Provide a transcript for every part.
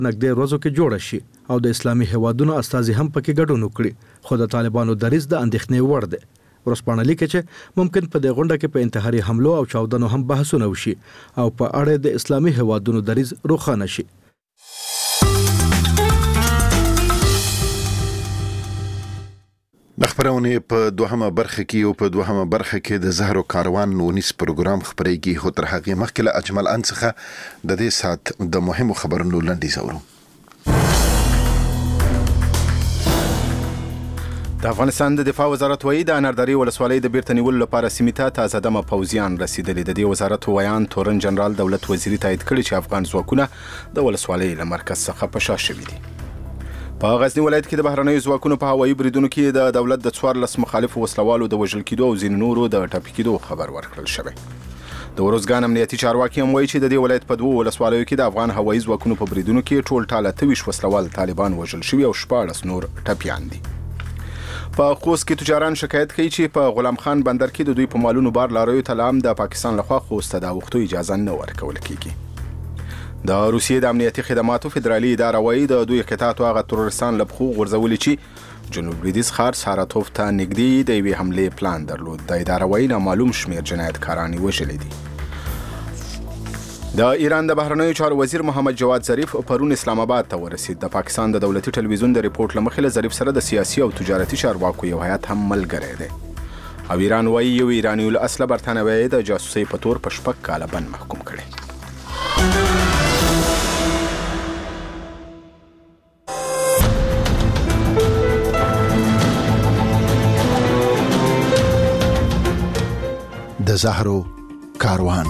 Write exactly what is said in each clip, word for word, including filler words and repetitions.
نږدې ورځو کې جوړ شي او د اسلامي هیوادونو استازي هم پکې ګډون وکړي، خو د طالبانو دریځ د اندېښنې وړ دی. ورسپانه لیکي چې ممکن په دې غونډه کې په انتحاري حملو او چاودنو هم بحثونه وشي او په اړه د اسلامي هیوادونو دریځ روښانه شي. د خبرونې په دوهمه برخه کې او په دوهمه برخه کې د زهرو کاروان نونیس پروګرام خبرېږي، خو تر هغه مخکې له اجمل انڅخه د دې سات د مهمو خبرونو لنډیز اورو. د افغانستان د دفاع وزارت وایي د اناردري ولسوالۍ د بیرته نیولو لپاره سیمې ته تازه دمه پوځیان رسیدلي. د دې وزارت ویان تورن جنرال دولت وزیري تایید کړی چې افغان ځواکونه د ولسوالۍ له مرکز څخه په شا شوي دي. په غزنی ولایت کې د بهرنیو ځواکونو په هوایي بریدونو کې د دولت د څوارلس مخالفو وسلوالو د وژل کېدو او ځینو نورو د ټپي کېدو خبر ورکړل شوی. د وروزګان امنیتي چارواکي هم وایي چې د دې ولایت په دوو ولسوالیو کې د افغان هوایي ځواکونو په بریدونو کې ټول ټاله اته ویشت وسلوال طالبان وژل شوي او شپاړس نور ټپیان دي. په خوست کې تجاران شکایت کوي چې په غلام خان بندر کې د دوی په مالونو بار لاریو ته لام د پاکستان لخوا خوست ته د اوښتو اجازه نه ورکول کیږي. د روسیې د امنیتي خدماتو فدرالي اداره وایي د دوی قطعاتو هغه ترورستان له پښو غورځولي چې جنوب لویدیځ ښار ساراتوف ته نږدې د یوې حملې پلان درلود. د اداره وایي نامعلوم شمېر جنایتکاران یې وژلي دي. د ایران د بهرنیو چارو وزیر محمد جواد ظریف پرون اسلام آباد ته ورسید. د پاکستان د دولتي ټلویزیون د ریپورت له مخې له ظریف سره د سیاسي او تجارتي چارواکو یو هیات هم ملګری دی. او ایران وایي یو ایرانی له اصله برتانوي د جاسوسۍ په تور په شپږ کاله بند محکوم کړي. د زهرو کاروان.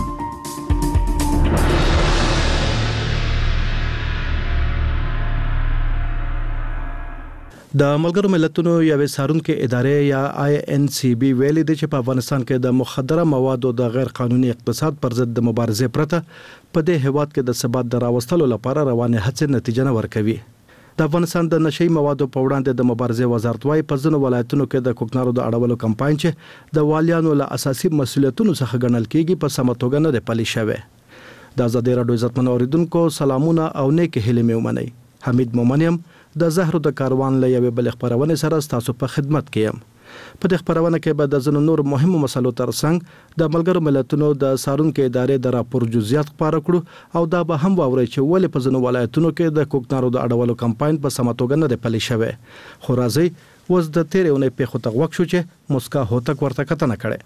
د ملګرو ملتونو یوې څارونکو ادارې یا آی ان سی بی ویلي دی چې په افغانستان کې د مخدره موادو د غیر قانوني اقتصاد پر ضد د مبارزې پرته په دې هیواد کې د ثبات د راوستلو لپاره روانه هڅې نتیجه نه ورکوي. د افغانستان د نشئی موادو په وړاندې د مبارزې وزارت وايي په ځینو ولایتونو کې د کوکنارو د اړولو کمپاین چې د والیانو له اساسي مسولیتونو څخه ګڼل کېږي په سمه توګه نه دی پلي شوی. د آزادۍ راډیو عزتمن اوریدونکو سلامونه او نیک هیلې مې ومنئ. حمید مومنیم د زهرو د کاروان له یوې بلې خپرونې سره ستاسو په خدمت کې یم. په دې خبرونه کې به د ځینو نور مهمو مسلو ترڅنګ د ملګرو ملتونو د څارونکو ادارې د راپور جزئیات خپاره کړو او دا به هم واوري چې ولې په ځینو ولایتونو کې د کوکنارو د اړولو کمپاین په سمه توګه نه دی پلي شوی. خو راځي اوس د تیرې اونۍ پیښو ته غوږ شو چې مسکا هوتک ورته کتنه کړې.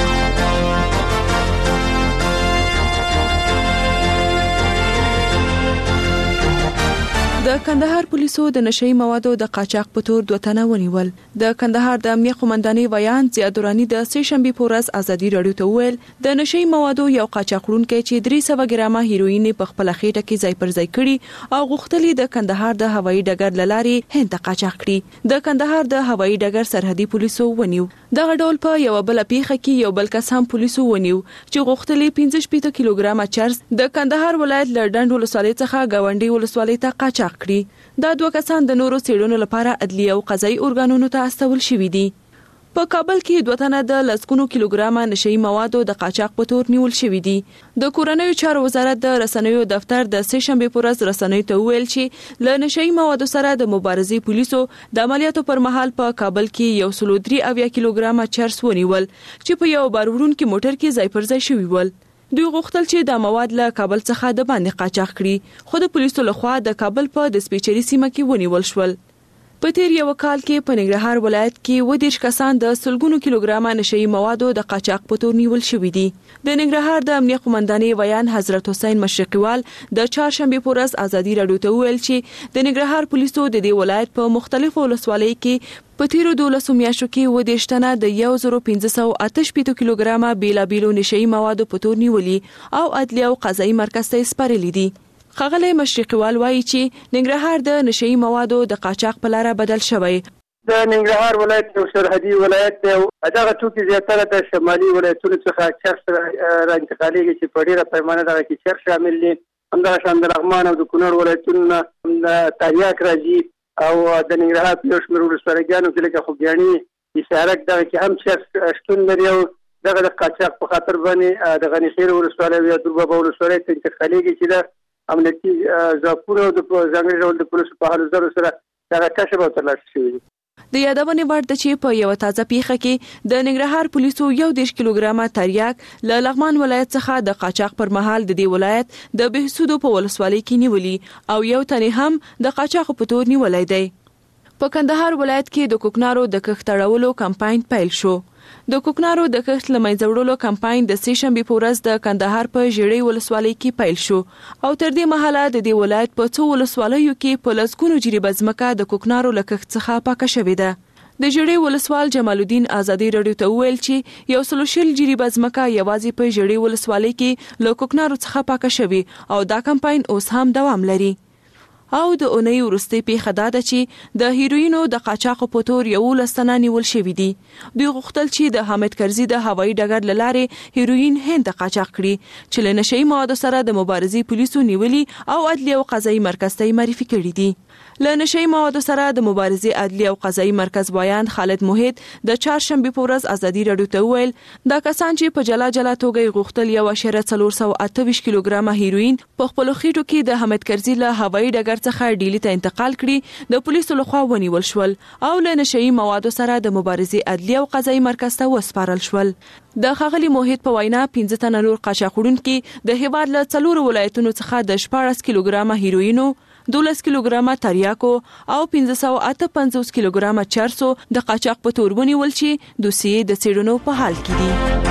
د کندهار پولیسو د نشئی موادو د قاچاق په تور دوه تنه ونیول. د کندهار د امنیه قومندانۍ ویان زیادورانی د سه شنبې په ورځ ازادي راډیو ته وویل د نشئی موادو یو قاچاقړونکی چې درې سوه ګرامه هیروین په خپل خېټه کې ځای پر ځای کړي او غوښتلې د کندهار د هوایي ډګر له لارې هند ته قاچاق کړي. د کندهار د هوایي ډګر سرحدي پولیسو ونیو. دغه ډول په یو بل پیښه کې یو بل کس هم پولیسو ونیو چې غوښتلې پنځه شپږ کیلوګرامه چرس د کندهار ولایت له ډنډ ولسوالۍ څخه گاونډي ولسوالۍ ته قاچاق کړي. دا دوه کسان د نورو څېړنو لپاره عدلي او قضایي ارګانونو ته استول شوي دي. په کابل کې دوه تنه د لسګونو کیلوګرامه نشئی موادو د قاچاق په تور نیول شوي دي. د کورنیو چارو وزارت د رسنیو دفتر د سه شنبې په ورځ رسنیو ته وویل چې له نشئی موادو سره د مبارزې پولیسو د عملیاتو پر مهال په کابل کې یو سل درې اویا کیلوګرامه چرس ونیول چې په یو بار وړونکي موټر کې ځای پر ځای شوي ول. دوی غوښتل چې د مواد له کابل څخه د باندې قاچاق کړي خو د پولیسو لخوا د کابل په د سپیچري سیمه کې ونیول شول. په تیر یو کال کې په ننګرهار ولایت کې اووه دېرش کسان د سلګونو کیلوګرامه نشئی موادو د قاچاق په تور نیول شوي دي. د ننګرهار د امنیه قومندانۍ ویان حضرت حسین مشرقیوال د چهارشنبې په ورځ ازادي راډیو ته وویل چې د ننګرهار پولیسو د دې ولایت په مختلفو ولسوالیو کې په تیرو دولسو میاشتو کې اووه دېرش تنه د یو زر پنځه سوه اته شپېته کیلوګرامه بېلابېلو نشئی موادو په تور نیولي او عدلي او قضایي مرکز ته یې سپارلي دي. ښاغلی مشرقیوال وایي چې ننګرهار د نشئی موادو د قاچاق په لاره بدل شوی. د ننګرهار ولایت یو سرحدي ولایت دی. دغه توکي زیاتره د شمالي ولایتونو څخه چرس را انتقالېږي چې په ډېره پیمانه دغه کې چرس شامل دي. همدغه شان د لغمان او د کونړ ولایتونو نه تریاک راځي او د ننګرهار په یو شمېر ولسوالیګانو کې لکه خوږیاڼي حصارک دغه کې هم چرس شتون لري او دغه د قاچاق په خاطر باندې د غني خیل ولسوالۍ یا دربابا ولسوالۍ ته انتقالېږي چې د امنیتي ځواکونو د ځانګړي ډول د پولیسو په هلو ځلو سره دا کشف او ترلاسه شوی دی. د یادونې وړ ده چې په یو تازه پیښه کې د ننګرهار پولیسو یو دېرش کیلوګرامه تریاک له لغمان ولایت څخه د قاچاق پر مهال د دې ولایت د بهسودو په ولسوالۍ کې نیولي او یو تنې هم د قاچاق په تور نیولای دی. په کندهار ولایت کې د کوکنارو د کښت اړولو کمپاین پیل شو. د کوکنارو د کښت لمنځه وړلو کمپاین د سې شنبې په ورځ د کندهار په ژړۍ ولسوالۍ کې پیل شو او تر دې مهاله د دې ولایت په څو ولسوالیو کې په لسګونو جریبه ځمکه د کوکنارو له کښت څخه پاکه شوې ده. د ژړۍ ولسوال جمال الدین ازادي راډیو ته وویل چې یو سل شل جریبه ځمکه یوازې په ژړۍ ولسوالۍ کې له کوکنارو څخه پاکه شوې او دا کمپاین اوس هم دوام لري. او د اونۍ وروستۍ پیښه دا ده چې د هیروینو د قاچاق په تور یو لسنه نیول شوی دي. دوی غوښتل چې د حامد کرزي د هوایي ډګر له لارې هیروین هند ته قاچاق کړي چې له نشئی موادو سره د مبارزې پولیسو نیولي او عدلي او قضایي مرکز ته معرفي کړي دي. له نشئی موادو سره د مبارزې عدلي او قضایي مرکز وایان خالد موحد د چهارشنبې په ورځ ازادي راډیو ته وویل دا کسان چې په جلا جلا توګه غوښتل یو اشاریه څلور سوه اته ویشت کیلوګرامه هیروین په خپلو خېټو کې د حامد کرزي له هوایي ډګر څخه ډیلی ته انتقال کړي د پولیسو لخوا ونیول شول او له نشئی موادو سره د مبارزې عدلي او قضایي مرکز ته وسپارل شول. د ښاغلي موحد په وینا پنځه تنه نور قاچاق وړونکي د هیواد له څلورو ولایتونو څخه د شپاړس کیلوګرامه هیروینو دولس کیلوګرامه تریاکو او پنځه سوه اته پنځوس کیلوګرامه چرسو د قاچاق په تور ونیول چې دوسیې د څېړنو په حال کې دي.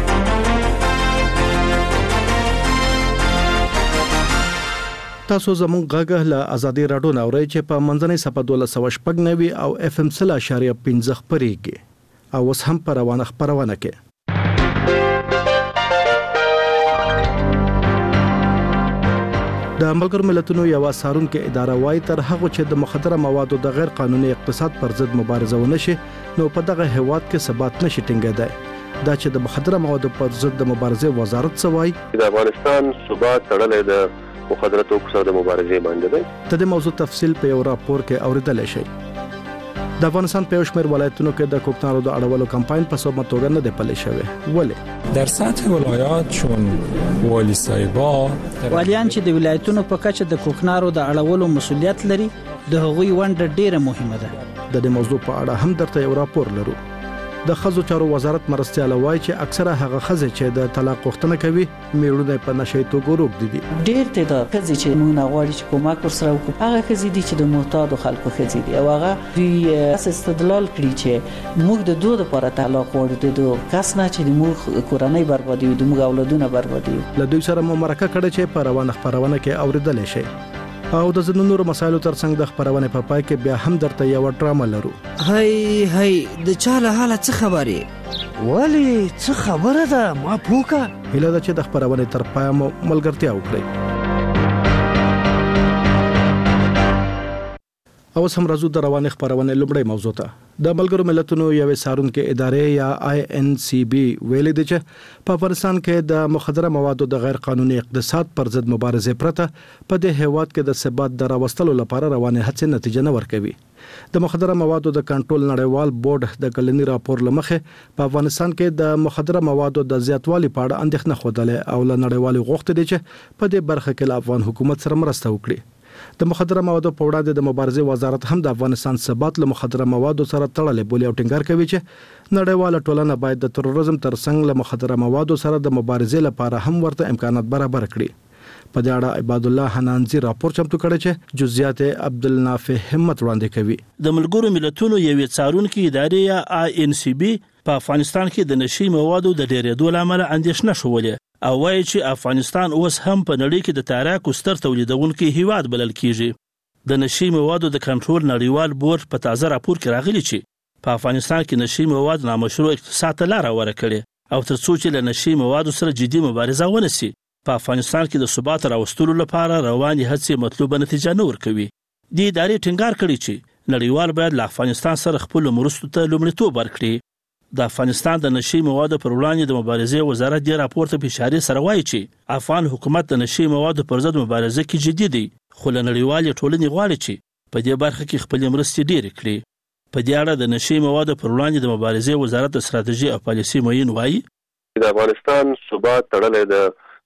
تاسو زموږ غږ له ازادي راډیو نوري چې په منځنۍ صفه دوله سوه شپږ نوي او اف ام سل اشاریه پنځه خپرېږي او اوس هم په روانه خپرونه کې. د ملګرو ملتونو یو څارونکې اداره وايي تر هغه چې د مخدره موادو د غیر قانوني اقتصاد پر ضد مبارزه ونشي نو په دغه هیواد کې ثبات نشي ټینګېدای. دا چې د مخدره موادو پر ضد د مبارزې وزارت څه وايي؟ د افغانستان ثبات تړلې د مخدره توکو سره د مبارزې باندې دی. د دې موضوع تفصیل په یو راپور کې اوریدل شي. د افغانستان په شمیر ولایتونو کې د کوکنارو د اړولو کمپاین په سمه توګه نه دی پلی شوی. ولې؟ در سطح ولایات چون والی صاحبا والیان چې د ولایتونو په کچه د کوکنارو د اړولو مسولیت لري د هغوی ونډه ډیره مهمه ده. د دې موضوع په اړه هم درته یو راپور لرو. د ښځو چارو وزارت مرستیال وایي چې اکثره هغه ښځې چې د طلاق غوښتنه کوي میړونه په نشئی توګه روږدي دي. ډېر تعداد ښځې چې موږ نه غواړي چې کومک ورسره وکړو هغه ښځې دي چې د محتاجو خلکو ښځې دي او هغه دوی استدلال کړي چې موږ د دوه لپاره طلاق غواړو د دوه کس نه چې موږ کورنۍ بربادي او د موږ اولادونه بربادي. له دوی سره مو مرکه کړې چې په روانه خبرونه کې اوریدل شي. او د ځینو نورو مسایلو ترڅنګ د خبرونه په پای کې بیا هم درته یو ډرامه لرو. هی هی د چاله حاله څه خبرې ولی څه خبره ده ما پوکا هله د چې د خبرونه تر پای مو ملګرتیا وکړي. او سم راځو د روانه خبرونه لومړی موضوع ته. د ملګرو ملتونو یو څارونکې ادارې یا آی ان سی بی ویلي دي چې په افغانستان کې د مخدره موادو د غیر قانوني اقتصاد پر ضد مبارزه پرته په دې هیواد کې د ثبات د راوستلو لپاره روانه هڅې نتیجه نه ورکوي. د مخدره موادو د کنټرول نړیوال بورډ د کلنی راپور لمخه په افغانستان کې د مخدره موادو د زیاتوالي په اړه اندېښنه خوده او له نړیوالو غوښتنې دي چې په دې برخه کې له افغان حکومت سره مرسته وکړي. د مخدره موادو په وړاندې د مبارزې وزارت هم د افغانستان ثبات له مخدره موادو سره تړلې بولی او ټینګار کوي چې نړیواله ټولنه باید د تروریزم ترڅنګ له مخدره موادو سره د مبارزې لپاره هم ورته امکانات برابر کړي. په دې اړه عباد الله حنانزي راپور چمتو کړی چې جزئیات عبدالنافع همت وړاندې کوي. د ملګرو ملتونو یو څارونکي ادارې یا آی ان سی بی په افغانستان کې د نشئی موادو د ډیرېدو لامل اندېښنه شولې او وایي چې افغانستان اوس هم په نړۍ کې د تاراکو ستر تولیدونکي هیواد بلل کیږي. د نشئی موادو د کنټرول نړیوال بورډ په تازه راپور کې راغلي چې په افغانستان کې نشئی مواد نامشروع اقتصاد ته لار ورکړي او ترڅو چې له نشئی موادو سره جدي مبارزه ونشي په افغانستان کې د ثبات راوستلو لپاره رواني هڅې مطلوبه نتیجه نه ورکوي. د ادارې ټینګار کړی چې نړیوال باید له افغانستان سره خپل مرستو ته لومړیتوب ورکړي. د افغانستان د نشئی موادو پر وړاندې د مبارزې وزارت د راپور ته اشاره سره وایي چې افغان حکومت د نشئی موادو پر ضد مبارزه کې جدي دی خو له نړیوالې ټولنې غواړي چې په دې برخه کې خپل مرستې ډېرې کړي. په دې اړه د نشئی موادو پر وړاندې د مبارزې وزارت د ستراتیژي او پالیسي معین وایي د افغانستان ثبات تړلې د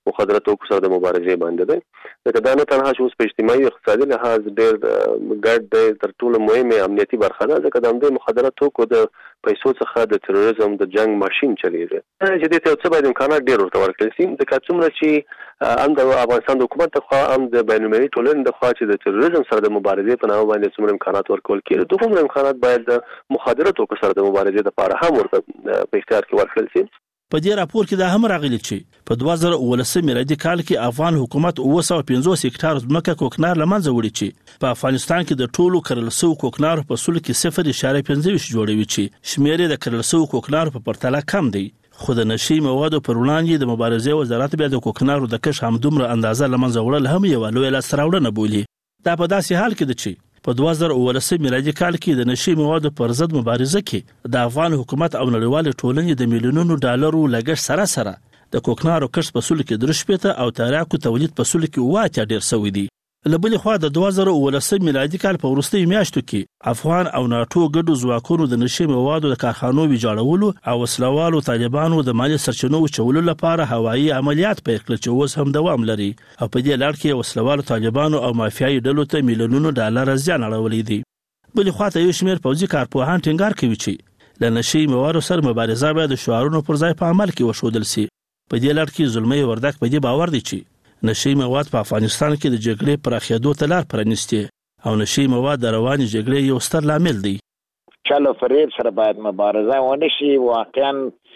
مخدراتو سره د مبارزې باندې دی لکه دا نه تنها چې اوس په اجتماعي اقتصادي لحاظ ډېر ګډ دی تر ټولو مهمه امنیتي برخه ده ځکه د همدې مخدراتو د پیسو څخه د تروریزم د جنگ ماشين چلیږي چې د ته څه باید امکانات ډېر ورته ورکړل شي ځکه څومره چې هم د افغانستان د حکومت خو هم د بینالمللي ټولنې د خوا چې د تروریزم سره د مبارزې په نامه باندې څومره امکانات ورکول کېږي دوه امکانات باید د مخدراتو سره د مبارزې لپاره هم ورته په اختیار کې ورکړل شي په دې راپور کې دا هم راغلی چې په دوه زره اوولسم میلادي کال کې افغان حکومت اوه سوه پنځوس هکټار ځمکه کوکنار لمنځه وړي چې په افغانستان کې د ټولو کرل شوو کوکنارو په سل کې صفر اشاریه پنځه ویشت جوړوي چې شمیر د کرل شوو کوکنارو په پرتله کم دی خو د نشي موادو پر وړاندې د مبارزې وزارت بیا د کوکنارو د کش همدومره اندازه لمنځه وړل هم یو لوی لاسته راوړنه بولي دا په داسې حال کې ده چې په دوه زره اوولسم میلادي کال کې د نشي موادو پر ضد مبارزه کې د افغان حکومت او نړیوال ټولنې د میلیونونو ډالرو لګښت سره سره د کوکنارو کښت په سل کې درې شپېته او تاریاکو تولید په سل کې اوه اتیا ډیر شوی دی لبلې خوا د دوه زره اوولسم میلادي کال په وروستیو میاشتو کې افغان او ناتو ګډو ځواکونو د نشي موادو د کارخانو ویجاړولو او وسلوالو طالبانو د مالي سرچینو وچولو لپاره هوایي عملیات پیل کړل چې اوس هم دوام لري او په دې لړ کې وسلوالو طالبانو او مافیایي ډلو ته میلیونونو ډالر زیان اړولی دی بلې خوا ته یو شمېر پوځي کارپوهان ټینګار کوي چې له نشي موادو سره مبارزه باید د شعارونو پر ځای په عمل کې وښودل شي په دې لړ کې زلمي وردک په دې باور دی چې نشي مواد په افغانستان کې د جګړې پراخېدو ته لار پرانیستي او نشي مواد د رواني جګړې یو ستر لامل دی چلو فریب سره باید مبارزه ونشي واقعا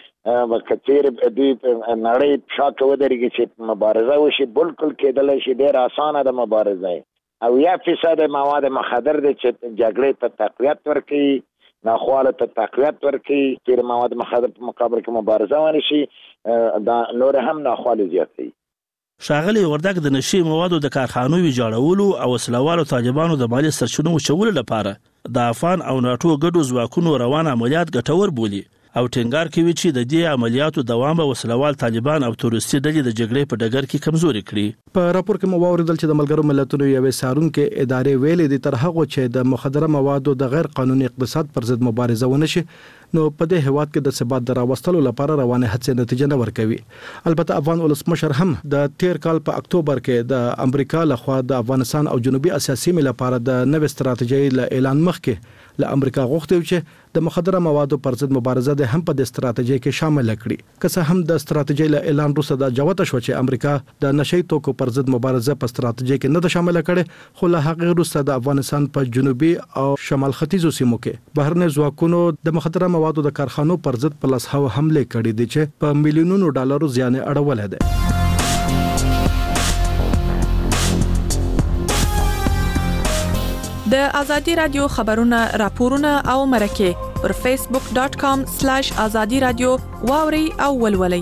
وکثیر د نړۍ شاته ودرېږي چې مبارزه وشي بالکل کېدل شي ډېر اسانه د مبارزه او یا فیصد مواد مخدر د جګړې ته تقویت ورکړي ناخواله ته تقویت ورکړي تیر مواد مخدر په مقابل کې مبارزه ونشي دا نور هم ناخواله زیاتوي شاغلی وردک د نشي موادو د کارخانو ویجاړولو او وسلوالو طالبانو د مالي سرچینو وچولو لپاره د افغان او ناتو ګډو ځواکونو روان عملیات ګټور بولي او ټینګار کوي چې د دې عملیاتو دوام به وسلوال طالبان او تروریستي ډلې د جګړې په ډګر کې کمزوري کړي په راپور کې مو واوریدل چې د ملګرو ملتونو یوې څارونکو ادارې ویلې دي تر هغه چې د مخدره موادو د غیر قانوني اقتصاد پر ضد مبارزه ونشي نو په دې هواد کې د ثبات دراوستلو لپاره روانه هڅې نتیجه نه ورکوي البته افغان ولسمشر هم د تیر کال په اکتوبر کې د امریکا لخوا د افغانستان او جنوبي اسیا سیمې لپاره د نوې ستراتیژۍ اعلان مخکې له امریکا غوښتي چې د مخدره موادو پر ضد مبارزه د هم په د ستراتیژۍ کې شامل کړي که څه هم د ستراتیژۍ له اعلان وروسته د جوته شو چې امریکا د نشي توکو پر ضد مبارزه په ستراتیژۍ کې نه ده شامل کړي خو له هغه وروسته د افغانستان په جنوبي او شمال ختیځو سیمو کې بهرنی ځواکونو د مخدره موادو د کارخانو پر ضد په لاس هوا حمله کړې دي چې په میلیونونو ډالرو زیان اړول دي د ازادي رادیو خبرونه راپورونه او مرکه پر فیسبوک ډاٹ کام سلیش ازادي رادیو واوري او ولولي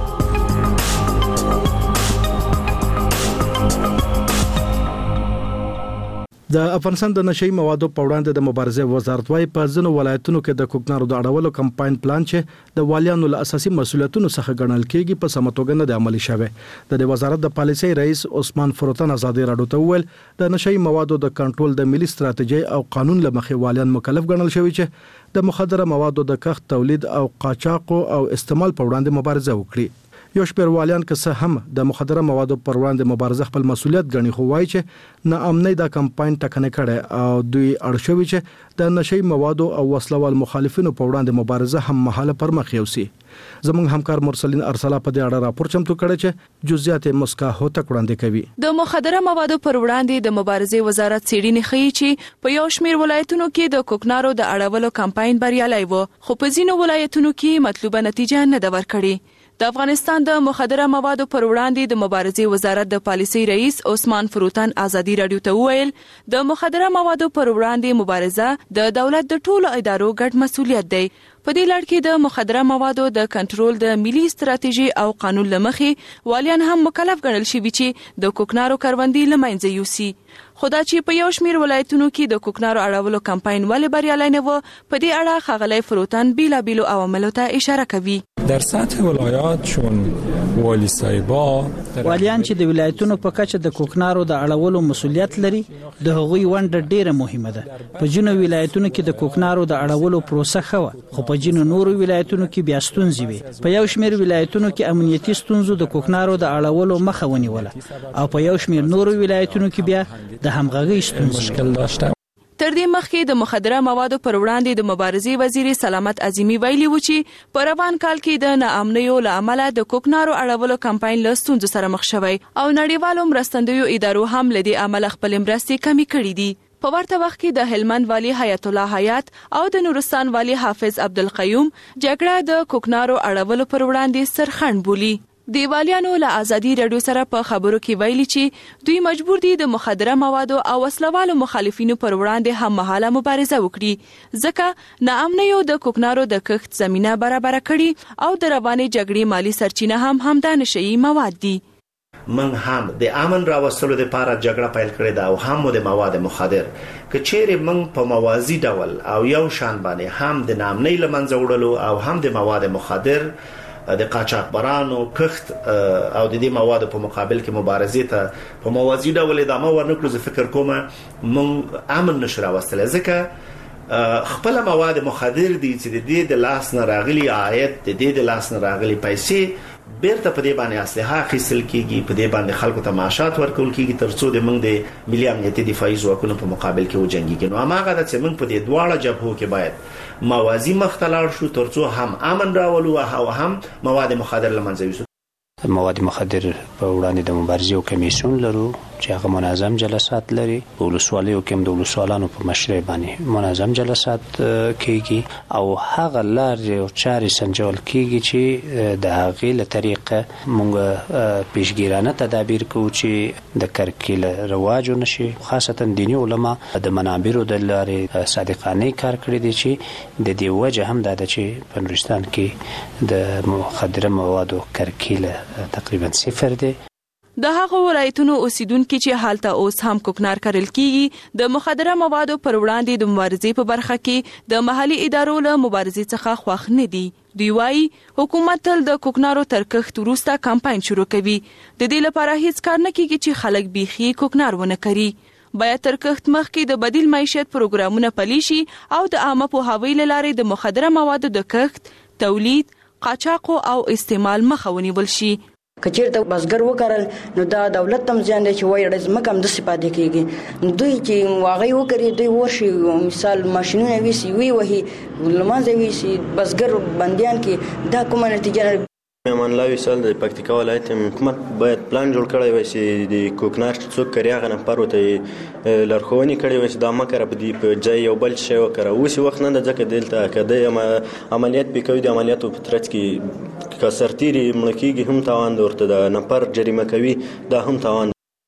د افغانستان د نشي موادو په وړاندې د مبارزې وزارت وايي په ځینو ولایتونو کې د کوکنارو د اړولو کمپاین پلان چې د والیانو له اساسي مسولیتونو څخه ګڼل کېږي په سمه توګه نه د عملي شوی د وزارت د پالیسۍ رئیس عثمان فروتن ازادي راډیو ته وویل د نشي موادو د کنټرول د ملي ستراتیژي او قانون لمخې والیان مکلف ګڼل شوی چې د مخدره موادو د کښت تولید او قاچاق او استعمال په وړاندې مبارزه وکړي یو شپږ والیان که څه هم د مخدره موادو پر وړاندې مبارزه خپل مسولیت ګڼي خو وایي چې نه امنۍ دا کمپاین ټکنه کړي او دوی اړ شوی چې د نشي موادو او وسلوال مخالفینو په وړاندې مبارزه هم مهاله پر مخ یوسي زموږ همکار مرسلین ارسلا په دې اړه راپور چمتو کړی چې جزئیات مسکا هوته وړاندې کوي د مخدره موادو پر وړاندې د مبارزې وزارت څېړنې ښیي چې په یو شمېر ولایتونو کې د کوکنارو د اړولو کمپاین بریالي و خو په ځینو ولایتونو کې مطلوبه نتیجه نه ده ورکړې د افغانستان د مخدره موادو پر وړاندې د مبارزې وزارت د پالیسۍ رئیس عثمان فروتن ازادي راډیو ته وویل د مخدره موادو پر وړاندې مبارزه د دولت د ټولو ادارو ګډ مسولیت دی په دې لړ کې د مخدره موادو د کنټرول د ملي ستراتیژي او قانون لمخې والیان هم مکلف ګڼل شوي چې د کوکنارو کروندې له منځه یوسي خو دا چې په یو شمېر ولایتونو کې د کوکنارو اړولو کمپاین ولې بریالی نه و په دې اړه ښاغلی فروتن بیلابیلو عواملو ته اشاره کوي در سطح ولایات چون والی صاحبا والیان چې د ولایتونو په کچه د کوکنارو د اړولو مسولیت لري د هغوی ونډه ډیره مهمه ده. په ځینو ولایتونو کې د کوکنارو د اړولو پروسه ښه وه، خو په ځینو نورو ولایتونو کې بیا ستونزې وي. په یو شمېر ولایتونو کې امنیتي ستونزو د کوکنارو د اړولو مخه ونیوله او په یو شمېر نورو ولایتونو کې بیا د همغږۍ ستونزې مشکل داشته. تر دې مخکې د مخدره موادو پر وړاندې د مبارزې وزیر سلامت عظیمی ویلي و چې په روان کال کې د ناامنیو له امله د کوکنارو اړولو کمپاین له ستونزو سره مخ شوی او نړیوالو مرستندویو ادارو هم له دې امله خپل مرستې کمې کړې دي. په ورته وخت کې د هلمند والی حیات الله حیات او د نورستان والی حافظ عبدالقیوم جګړه د کوکنارو اړولو پر وړاندې سرخند بولی. دیوالیانو له ازادي رادیو سره په خبرو کې ویلي چې دوی مجبور دي د مخدره موادو او وسلوالو مخالفینو پر وړاندې هم مهاله مبارزه وکړي، ځکه ناامنیو د کوکنارو د کښت زمينه برابر کړي او د روانې جګړې مالی سرچینه هم همدا نشئی مواد دي. من هم د امن راوستلو لپاره جګړه پیل کړې ده او هم د مواد مخدر که چیرې من په موازی ډول او یو شان باندې هم د ناامنۍ لمنځه وړلو او هم د مواد مخدر د قاچاقبرانو کښت او د دې موادو په مقابل کې مبارزې ته په موازی ډول ادامه ورنکړو، زه فکر کوم مونږ امن نشو راوستلی، ځکه خپل مواد مخدر دي چې د دې د لاس نه راغلي عاید، د دې د لاس نه راغلي پیسې بیرته په دې باندې اسلحه اخیستل کیږي، په دې باندې خلکو ته معاشات ورکول کیږي ترڅو د موږ د ملي امنیتي دفاعي ځواکونو په مقابل کې وجنګیږي. نو هغه د چې موږ په دې دواړه جبهو کې باید موازی مختلار شو ترڅو هم امن راولو او هم مواد مخدر لمنځه یوسو. مواد مخدر په وړاندې د مبارزې او کمیسیون لرو چې هغه منظم جلسات لري. په ولسوالیو کې هم د ولسوالانو په مشرۍ باندې منظم جلسات کیږي او هغه لارې او چارې سنجول کیږي چې د هغې له طریقه موږ پیشګیرانه تدابیر کوو چې د کرکیله رواج ونشي. خاصتا دیني علما د منابرو د لارې صادقانه کار کړی دی چې د دې وجه هم دا ده چې په نورستان کې د مخدره موادو کرکیله تقریبا صفر دی. د هغو ولایتونو اوسیدونکو چې حالته اوس هم کوکنار کرل کیږي د مخدره موادو پر وړاندې د مبارزې په برخه کې د محلي ادارو له مبارزې څخه خوښ نه دي. دوی وايي حکومت تل د کوکنارو تر کښت وروسته کمپاین شروع کوي، د دې لپاره هیڅ کار نه کیږي چې خلک بیخي کوکنار ونه کړي. باید تر کښت مخکې د بدیل معیشت پروګرامونه پلي شي او د عامه پوهاوي له لارې د مخدره موادو د کښت، تولید، قاچاق او استعمال مخه ونیول شي. کچیر ته بزګر وکړل نو دا دولت تم ځان دی چې وایي رزمه کم د سپاده کیږي، دوی چې واغې وکړي دوی ورشي مثال ماشينونه ویسي وی وهي لمانځي ویسي بزګر بنديان کې دا کومه نتیجه. امان الله وصال د پکتیکا ولایت حکومت باید پلان جوړ کړی وای چې د کوکنار څوک کړي هغه نفر وته لارښوونې کړي وای چې دا مکر په دې په ځای یو بل شی وکړه. اوس وخت نه ځکه دلته کده عملیات به کوي، د عملیاتو په ترڅ کې کسرتيري ملکیږي هم تاوان ورته د نفر جریمه کوي، دا هم تاوان.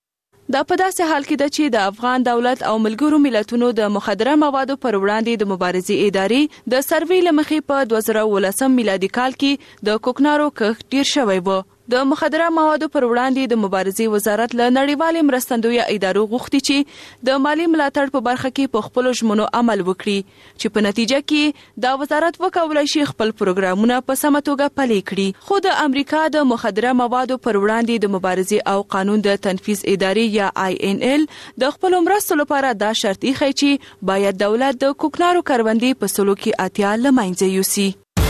دا په داسې حال کې ده چې د افغان دولت او ملګرو ملتونو د مخدره موادو پر وړاندې د مبارزې ادارې د سروې له مخې په دوه زره ولسم میلادي کال کې د کوکنارو کښت ډیر شوی و. د مخدره موادو پر وړاندې د مبارزې وزارت له نړیوالې مرستندویه ادارو غوښتي چې د مالی ملاتړ په برخه کې په خپل ژمنو عمل وکړي چې په نتیجه کې دا وزارت وکولای شي خپل پروګرامونه په سمه توګه پلي کړي. خو د امریکا د مخدره موادو پر وړاندې د مبارزې او قانون د تنفیذ ادارې یا آی ان ال د خپل مرستو لپاره دا شرط ایښی چې باید دولت د کوکنارو کروندې په سلو کې اتیا له منځه یوسي.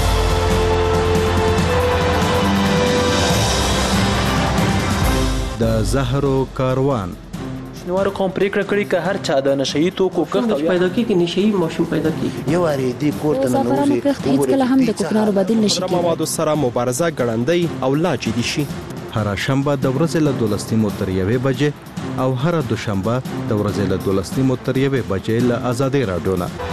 د زهرو کاروان شنوارو قوم پریکړه کړې چې هر چا د نشئی توکو کښت پیدا کیږي، نشئی ماشوم پیدا کیږي. یو اړې دی کوټه نه نوځي هیڅ کله هم د کوکنارو بدیل نشي کېدای. موادو سره مبارزه ګړندۍ او لا جدي شي. هر شنبه د ورځې له دولس نیمو تر یوې بجې او هر دوشنبه د ورځې له دولس نیمو تر یوې بجې له آزادۍ رادیو نه.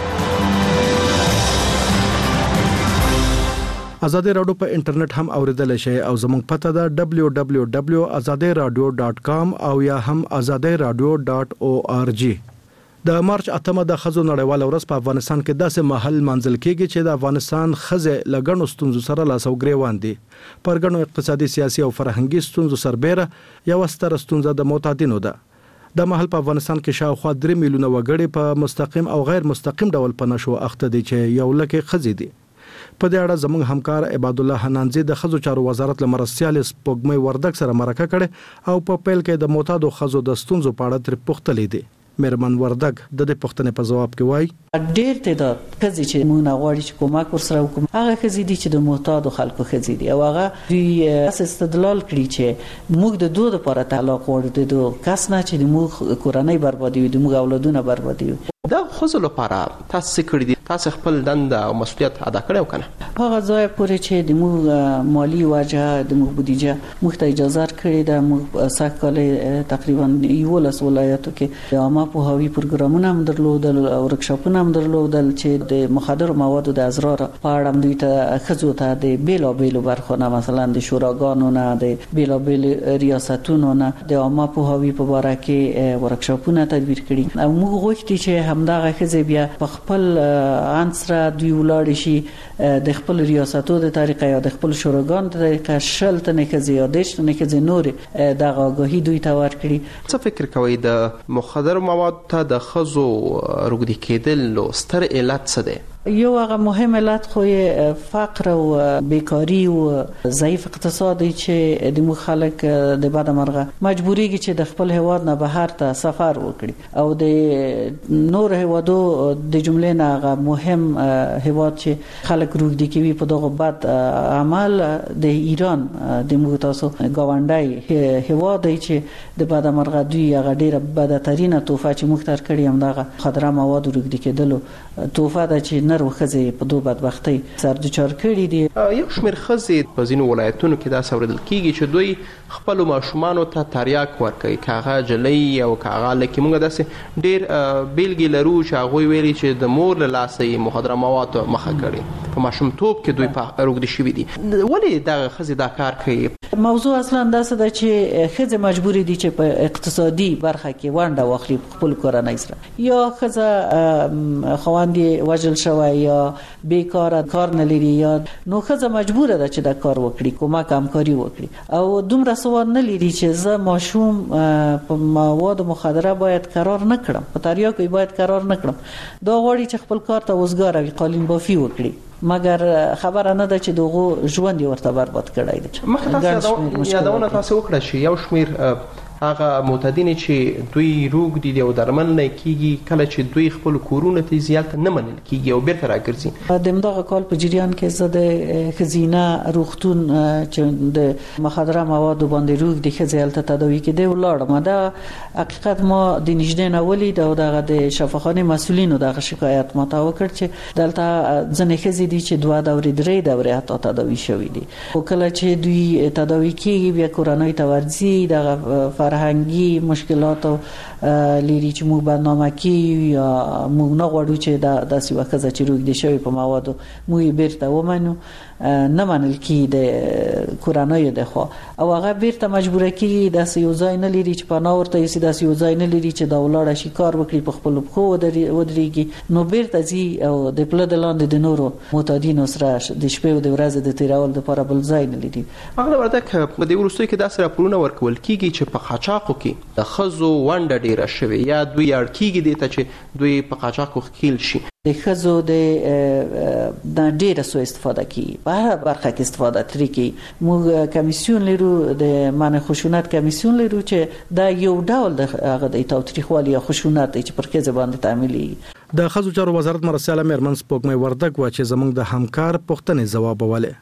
آزادۍ رادیو په انټرنیټ هم اوریدل شي او زموږ پته ده دبلیو دبلیو دبلیو ډاٹ آزادۍ رادیو ډاٹ کام او یا هم آزادۍ رادیو ډاٹ او آر جی. د مارچ اتمه د خزو نړیواله ورځ په افغانستان کې داسې محل منځل کېږي چې د افغانستان خزه لګڼو ستونزو سره لاس او ګریوان دي. پر ګڼو اقتصادي، سیاسي او فرهنګي ستونزو سربېره یو ستره ستونزه د معتادینو ده. د محل په افغانستان کې شاوخوا درې میلیونه وګړي په مستقیم او غیر مستقیم ډول په نشو اخته دي چې یو لکه خزې دي. په دې اړه زموږ همکار عباد الله حنانزي د خزو چارو وزارت لمرستيال سپوږمۍ وردک سره مرکه کړي او په پیل کې د معتادو خزو د ستونزو په اړه تر پوښتلې دي. مېرمن وردک د دې پوښتنې په جواب کې وایي ډېر تعداد خزي چې موږ نه غواړي چې کومک ورسره وکړو هغه خزي دي چې د معتادو خلکو خزي دي او هغه دوی استدلال کړي چې موږ د دوه لپاره طلاق غواړو د دوه کس نه چې موږ کورنۍ بربادي وي د موږ اولادونه بربادي وي. دا خزو لپاره تاسو کړی دي تاسو خپل دند او مسؤلیت ادا کړو کنه هغه ځای پورې چې د موږ مالی واجه د موږ بودیجه موږ ته اجازه کړې ده موږ ساکاله تقریبا یو لس ولایتو کې د عامه پوهاوي پروګرامونه هم درلودل او ورکشاپونه هم درلودل چې د مخدر موادو د ازرار په اړه دوی ته خزو ته د بیلو بیلو برخونه مثلا د شوراګانو نه د بیلو بیل ریاستونو نه د عامه پوهاوي په اړه کې ورکشاپونه تدبیر کړي او موږ غوښتي چې همدغه خزي بیا په خپل انسره دوی ولاړ شي د خپل ریاستو د طریقې یا د خپل شوراګانو د طریقې شل تنه خزي یا د شنه خزي نور د آگاهی دوی ته ورکړي. څه فکر کوي د مخدر مواد ته د خزو روږدي کېدل لو ستر علت څه دی؟ یو هغه مهم علت خو فقر او بیکاری او ضعیف اقتصادي چې د مخالک د باد مرغه مجبوریږي چې د خپل هواد نه بهر ته سفر وکړي او د نور هوادو د جملې نه هغه مهم هواد چې خلک روږدي کوي په دغه بد عمل د ایران د موږ تاسو گاونډي هواد چې د باد مرغه دوی هغه ډیره بدترینه توفه چې موږ تر کړی هم دغه خطر مواد روږدي کېدلو توفه ده چې نر وخزي په دوه بدبختۍ سر د چار کړي دي. یو شمېر خزي په ځینو ولایتونو کې دا څوردل کیږي چې دوی خپل ماشومان ته تریاک ورکوي کاغه جلې او کاغه لکه موږ داسې ډیر بیلګې لرو چې هغه ویلي چې د مور له لاسه مخدر مواد مخه کړي په ماشوم توپ کې دوی په روږدي شوي دي. ولې دا خزي دا کار کوي؟ موضوع اصلا داسې ده چې خزه مجبوری دي چې په اقتصادي برخه کې ونډه واخلي خپل کورنۍ سره یا خزه خواندې وجل شوی یا بیکاره کار نه لري یا نو خزه مجبوره ده چې دا کار وکړي کومک همکاري وکړي او دومره سواد نه لري چې زه ماشوم په مواد مخدره باید قرار نه کړم په تریاکو باید قرار نه کړم دا غواړي چې خپل کار ته وزګار وي قالین بافي وکړي مګر خبره نه ده چې دغه ژوند ورته برباد کړی دی. مخکې یادونه تاسو وکړه چې یو شمیر هغه معتادین چې دوی روږدي دي او درمل نه کیږي کله چې دوی خپل کورونه ته زیات نه منل کیږي او بیرته راګرځي. د مدغه کال په جریان کې زه د خزینه روغتون چې د مخدره موادو باندې روږدي خزیل ته تداوی کېده ولاړم دا حقیقت ما د نږدې نه ولید او دغه د شفاخانه مسولینو دغه شکایت ما ته وکړ چې دلته ځنې خزي دي چې دوه دورې درې دورې حتی تداوی شوې دي او کله چې دوی تداوی کیږي بیا کورنۍ ته ورځي دغه فرهنګي مشکلات او لري چې موږ برنامه کې یا موږ نه غواړو چې دا داسې وخت چې روږدي شوی په موادو موږ بیرته ومنو نه منل کی د کورنۍ د خو او هغه بیرته مجبوره کی داسې یو ځای نه لري چې په ناورته یې داسې یو ځای نه لري چې دا ولاړ شي کار وکړي په خپل خو ودرېږي نو بیرته زی او د پله د لاندې د نورو معتادینو سره د شپې او د ورځې د تیرول لپاره بل ځای نه لري. هغه ورته په دې ورستوي کې داسې راپورونه ورکول کیږي چې په قاچاقو کې د خزو ونډه ډیره شوی یا دوی اړ کیږي د ته چې دوی په قاچاقو خېل شي د خزو د د ډیره سو استفاده کی په هر برخه کې استفاده ترې کی موږ کمیسیون لرو د منع خشونت کمیسیون لرو چې دا یو ډول د هغه د تاوتریخوالي یا خشونت چې پر کې زبانه تعاملي. د خزو چارو وزارت مرساله مېرمن سپوږمۍ وردک و چې زموږ د همکار پوښتنې جواب وواله.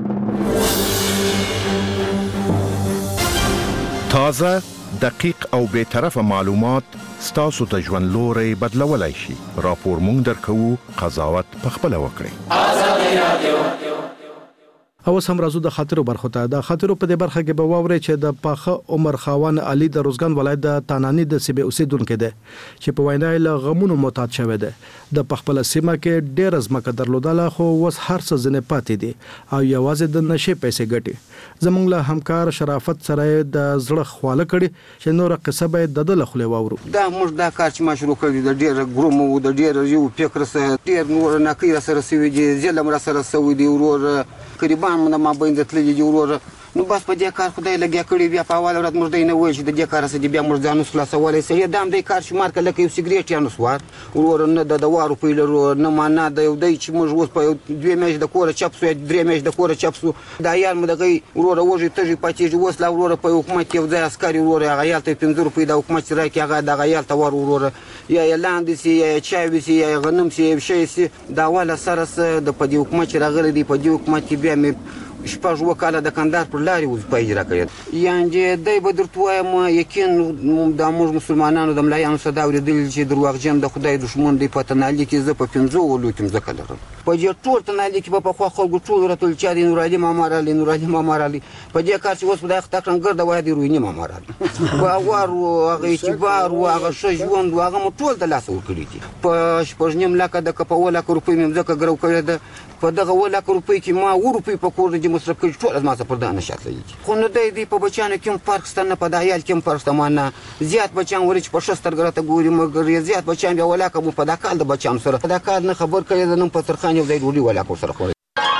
تازه دقیق او به طرفه معلومات ستاسو ته ژوند لوري بدلولای شي. راپور مونږ درکو قضاوت پخپل وکړي. آزادي رادیو او سم راځو د خاطرو برخه ته د خاطرو په دې برخه کې به واوري چې د پاخه عمر خاوان علي د روزګان ولایت د تانانی د سیمه اوسیدونکو ده چې په وینا له غمونو معتاد شوی ده د پخپل سیمه کې ډېر ازمکه درلودله خو وس هر څه زنه پاتې دي او یوازې د نشه پیسې ګټي. زمونږ له همکار شرافت سره د زړه خواله کړي چې نور قصه به د دل خله واورو. دا موږ دا کار چې ما شروع کړی د ډېر ګرومو د ډېر یو فکر سره ډېر نور نه کوي سره سوي دي ځلم را سره سوي دي ورور قریبان من ما بین د تللی دی ورور نو بس په دې کار خدای لګیا کړی بیا په اول ورځ موږ نه وایي چې د دې کار سره بیا موږ ځان خلاصولای سي دا هم د کار شمار کله کې سیګریټ یا نسوار ورور نه د دوارو په لرو نه معنا د یو دای چې موږ اوس په دوه میاشتې د کوره چپ سو درې میاشتې د کوره چپ سو دا یار مو دغه ورور وږي تږي پاتې اوس لا ورور په حکومت کې ځای عسکري ورور هغه یالته پنځه روپۍ د حکومت سره کې هغه دغه یالته ور ورور یا لاندې سي یا چای سي یا غنم سي شي سي دا ولا سره د په دې حکومت راغلي دی په دې حکومت کې بیا مې شپږ وکاله د کندهار پر لارې وظیفه اجرا کړې یعنې دی به درته وایم یقین د موږ مسلمانانو د ملایانو څخه دا اورېدلي چې درواغجن د خدای دښمن دی په تنالي کې زه په پنځو ولو کې مځکه لرم په دې ټول تنالي کې به پخوا خلکو ټول راټول چا دی نورعلي ماما راغلی نورعلي ماما راغلی په دې کار چې اوس خدای خطا کړم ګرده وایي د رویني ماما راغلی باور و هغه اعتبار و هغه ښه ژوند و هغه مو ټول د لاسه ورکړي دي په شپږ نیم لکه د که په اووه لکه روپۍ مې مځکه ګرو کړې ده په دغه اووه لکه روپۍ کې ما اووه روپۍ په کور د مصرف کړي ټول از ما څخه پر دا نشاط لګي خو نو دی دی په بچیانو کې هم فرق شته نه په د عیال کې هم فرق شته ما نه زیات بچیان ولې چې په ښه سترګه راته ګوري مګر زیات بچیان بیا ولاکه مو په دا کال د بچیانو سره په دا کال نه خبر کړی ده نن په ترخان یو ځای ډوډۍ ولاکه ورسره خوړی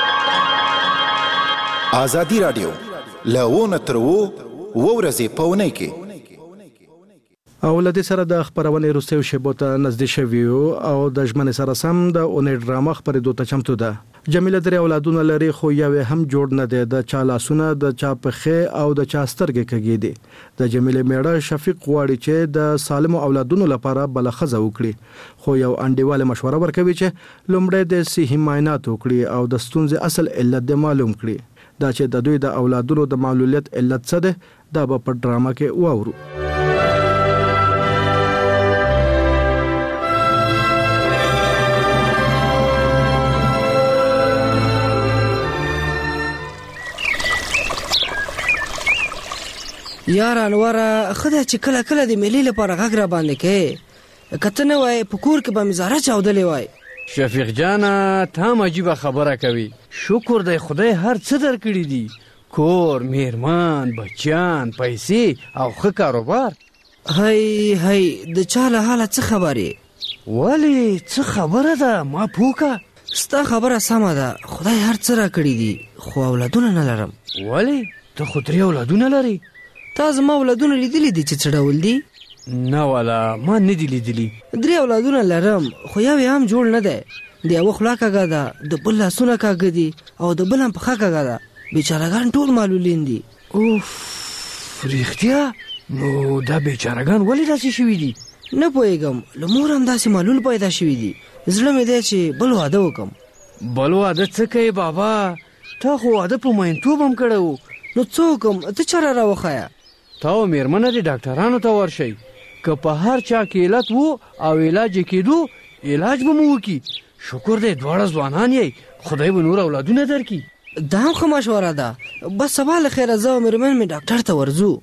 ازادي راډیو له ونه تر اوو اووه ورځې په اونۍ کې او لدې سره د خبرونې روسیو شیبو ته نږدې شوي او د ژمنې سره سم د اونۍ ډرامه خپرېدو ته چمتو ده جمیله درې اولادونه لري خو یو هم جوړ نه دی د چا لاسونه د چا پښې او د چا سترګې کږې دي د جمیله میړه شفیق غواړي چې د سالم اولادونو لپاره بلخزه وکړي خو یو انډیواله مشوره ورکوي چې لومړی د صحي معاینات وکړي او د ستونزې اصل علت معلوم کړي دا چې د دوی د اولادونو د معلولیت علت څه ده دا به په ډرامه کې واورو یار انواره خدای چې کله کله د ملي لپاره غږ را باندې کې کته نه وای په کور کې به مزاره چاودلې وای شفیق جانا ته هم عجیبه خبره کوي شکر دی خدای هر څه درکړي دي کور میرمان بچیان پیسې او ښه کاروبار هی هی د چا له حاله څه خبرې ولې څه خبره ده ما پوکه ستا خبره سمه ده خدای هر څه را کړي دي خو اولادونه نه لرم ولې ته خو درې اولادونه لري تا زما اولادونه لیدلی دي چې څه ډول دي نه والا ما نه دي لیدلي درې اولادونه لرم خو یو یې هم جوړ نه دی د یوه خوله کږه ده د بل لاسونه کږه دي او د بل هم پښه کږه ده بیچارهګان ټول معلولین دي اوف رښتیا نو دا بیچارهګان ولې داسې شوي دي نه پوهېږم له مور هم داسې معلول پیدا شوي دي زړه مې دی چې بل واده وکړم بل واده څه کوې بابا تا خو واده په مینتوب هم کړی و نو څه وکړم ته چاره راوښیه تا او مېرمنه د ډاکټرانو ته ورشئ که په هر چا کې علت وو او علاج یې کېدو علاج به مو وکړي شکر دی دواړه ځوانان یې خدای به نور اولادونه درکړي دا هم ښه مشوره ده بس سبا له خیره زه او مېرمن مې ډاکټر ته ورځو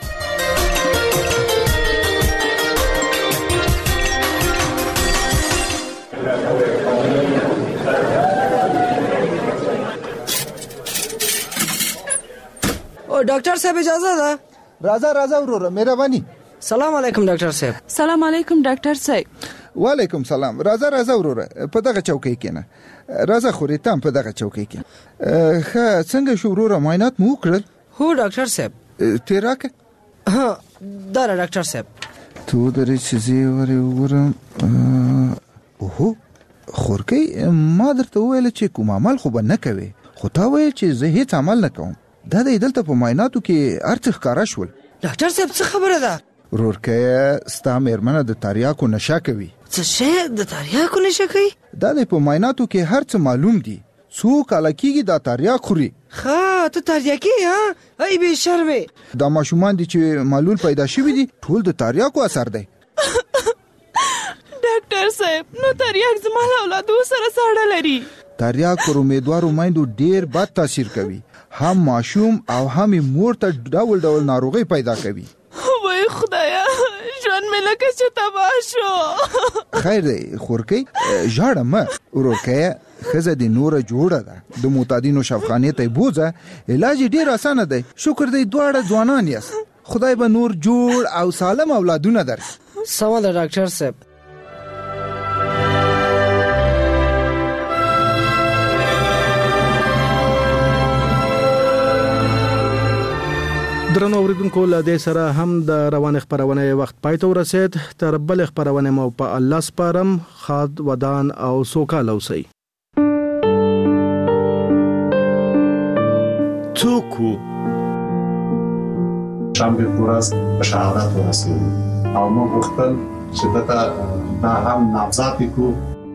او ډاکټر صاحب اجازه ده راځه راځه وروره مهرباني سلام علیکم ډاکټر صاحب سلام علیکم ډاکټر صاحب وعلیکم سلام راځه راځه وروره په دغه چوکۍ کېنه راځه خورې تام په دغه چوکۍ کېنه ښه څنګه شو وروره معاینات مو وکړل هو ډاکټر صاحب تې راکړه ها دا ډاکټر صاحب ته ودرې چې زه یې ورې وګورم اوهو خورکۍ ما درته وویل چې کوم عمل خو به نه کوې خو تا ویل چې زه هیڅ عمل نه کوم دا د دلته په معایناتو کې هر څه ښکاره شول ډاکټر صاحب څه خبره ده ورورکه ستا مېرمنه د تریاکو نشه کوي څه شی د تریاکو نشه کوي دا د په معایناتو کې هر څه معلوم دي څو کاله کېږي دا تریاک خوري ښه ته تریاکي ها ای بې شرمې دا ماشومان دي چې معلول پیدا شوي دي ټول د تریاکو اثر دی ډاکټر صاحب نو تریاک زما له اولادو سره ساړه لري تریاک پر امیدوارو میندو ډیر بد تاثیر کوي هم ماشوم او هم مور ته ډول ډول ناروغي پیدا کوي وای خدایا ژوند مې لکه چې تباه شو خیر دی خورکۍ ژاړه مه ورورکه ښځه د نوره جوړه ده د معتادینو شفاخانې ته بوځه علاج ډیر اسانه دی شکر دی دواړه ځوانان یاست خدای به نور جوړ او سالم اولادونه درکړي سمه ده ډاکټر صاحب درنو اوریدونکو له دې سره هم د روان خبرونه وخت پای ته ورسید. تر بل خبرونه مو په الله سپارم. خاد ودان او سوکاله اوسئ. څوک شنبه ورځ په شهادت ورسېدو او موږ وختل چې دغه دا هم نامزد کو.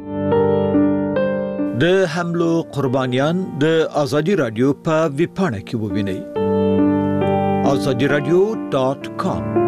د حملو قربانیان د ازادي رادیو په ویبپاڼه کې ووینئ. azadi radio dot com